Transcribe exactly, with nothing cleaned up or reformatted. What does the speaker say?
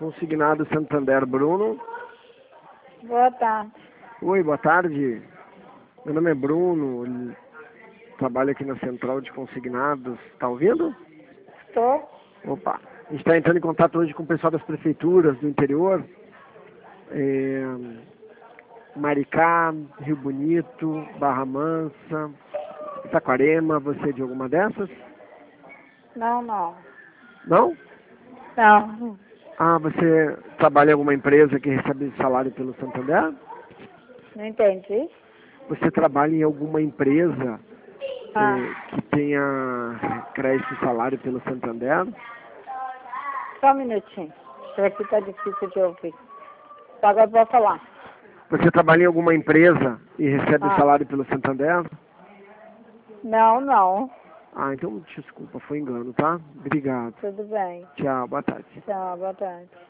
Consignado Santander, Bruno. Boa tarde. Oi, boa tarde. Meu nome é Bruno, trabalho aqui na Central de Consignados. Está ouvindo? Estou. Opa. A gente está entrando em contato hoje com o pessoal das prefeituras do interior. É, Maricá, Rio Bonito, Barra Mansa, Saquarema. Você é de alguma dessas? Não, não. Não? Não. Ah, você trabalha em alguma empresa que recebe salário pelo Santander? Não entendi. Você trabalha em alguma empresa Ah. eh, que tenha crédito e salário pelo Santander? Só um minutinho. Isso aqui tá difícil de ouvir. Agora eu vou falar. Você trabalha em alguma empresa e recebe Ah. salário pelo Santander? Não, não. Ah, então desculpa, foi engano, tá? Obrigado. Tudo bem. Tchau, boa tarde. Tchau, boa tarde.